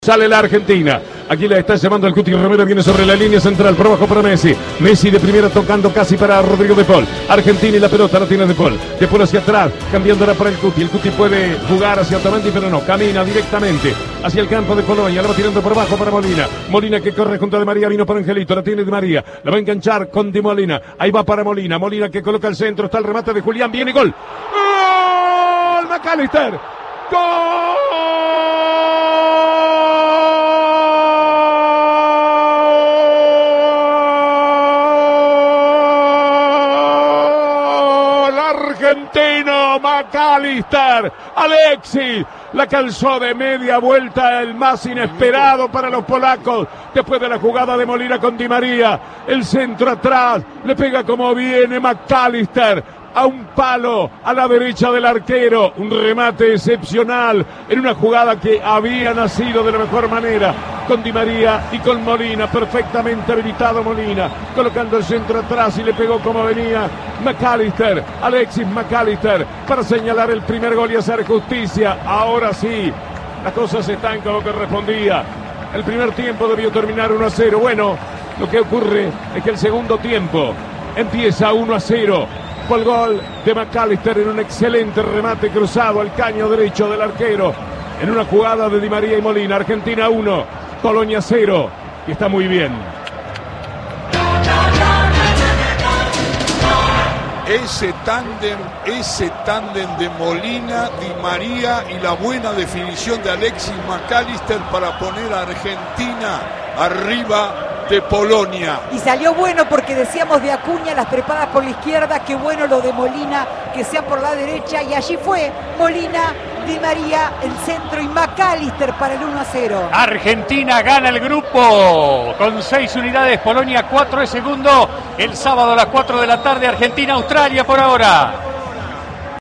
Sale la Argentina, aquí la está llamando el Cuti Romero, viene sobre la línea central, por abajo para Messi, Messi de primera tocando casi para Rodrigo De Paul, Argentina y la pelota la tiene De Paul, De Paul hacia atrás, cambiándola para el Cuti puede jugar hacia Otamendi pero no, camina directamente hacia el campo de Polonia, la va tirando por abajo para Molina, Molina que corre junto a De María, vino para Angelito, la tiene De María, la va a enganchar con Di Molina, ahí va para Molina, Molina que coloca el centro, está el remate de Julián, viene gol, ¡gol! McAllister, ¡gol! Argentino, McAllister, Alexis, la calzó de media vuelta, el más inesperado para los polacos, después de la jugada de Molina con Di María, el centro atrás, le pega como viene McAllister, a un palo a la derecha del arquero, un remate excepcional en una jugada que había nacido de la mejor manera con Di María y con Molina, perfectamente habilitado Molina, colocando el centro atrás y le pegó como venía McAllister, Alexis McAllister, para señalar el primer gol y hacer justicia. Ahora sí, las cosas están como correspondía. El primer tiempo debió terminar 1-0. Bueno, lo que ocurre es que el segundo tiempo empieza 1-0. El gol de McAllister en un excelente remate cruzado al caño derecho del arquero en una jugada de Di María y Molina. Argentina 1, Polonia 0, y está muy bien. Ese tándem de Molina, Di María y la buena definición de Alexis McAllister para poner a Argentina arriba de Polonia. Y salió bueno porque decíamos de Acuña, las preparas por la izquierda, qué bueno lo de Molina, que sea por la derecha, y allí fue Molina, Di María, el centro y McAllister para el 1-0. Argentina gana el grupo con 6 unidades, Polonia 4 es segundo. El sábado a las 4 de la tarde, Argentina-Australia por ahora.